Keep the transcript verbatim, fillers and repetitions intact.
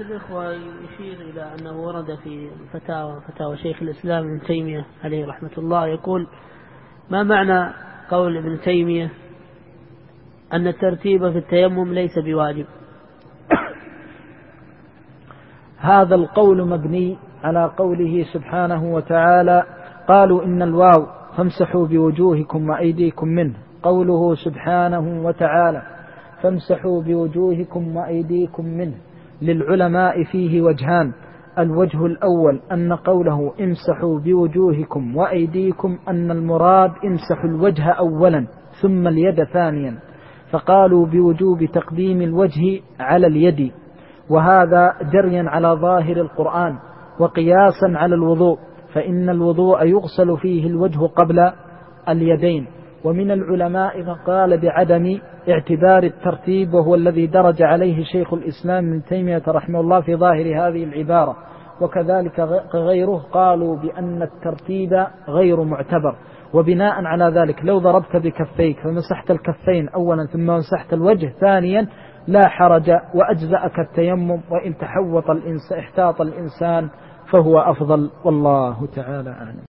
الإخوة يشير إلى أنه ورد في فتاوى فتاوى شيخ الإسلام ابن تيمية عليه رحمة الله يقول: ما معنى قول ابن تيمية أن الترتيب في التيمم ليس بواجب؟ هذا القول مبني على قوله سبحانه وتعالى: قالوا إن الواو فامسحوا بوجوهكم وأيديكم منه. قوله سبحانه وتعالى فامسحوا بوجوهكم وأيديكم منه للعلماء فيه وجهان: الوجه الأول أن قوله امسحوا بوجوهكم وأيديكم أن المراد امسحوا الوجه أولا ثم اليد ثانيا، فقالوا بوجوب تقديم الوجه على اليد، وهذا جريا على ظاهر القرآن وقياسا على الوضوء، فإن الوضوء يغسل فيه الوجه قبل اليدين. ومن العلماء من قال بعدم اعتبار الترتيب، وهو الذي درج عليه شيخ الإسلام ابن تيمية رحمه الله في ظاهر هذه العبارة، وكذلك غيره قالوا بأن الترتيب غير معتبر. وبناء على ذلك لو ضربت بكفيك فمسحت الكفين أولا ثم مسحت الوجه ثانيا لا حرج وأجزأك التيمم، وإن تحوط الإنسان احتاط الإنسان فهو أفضل، والله تعالى أعلم.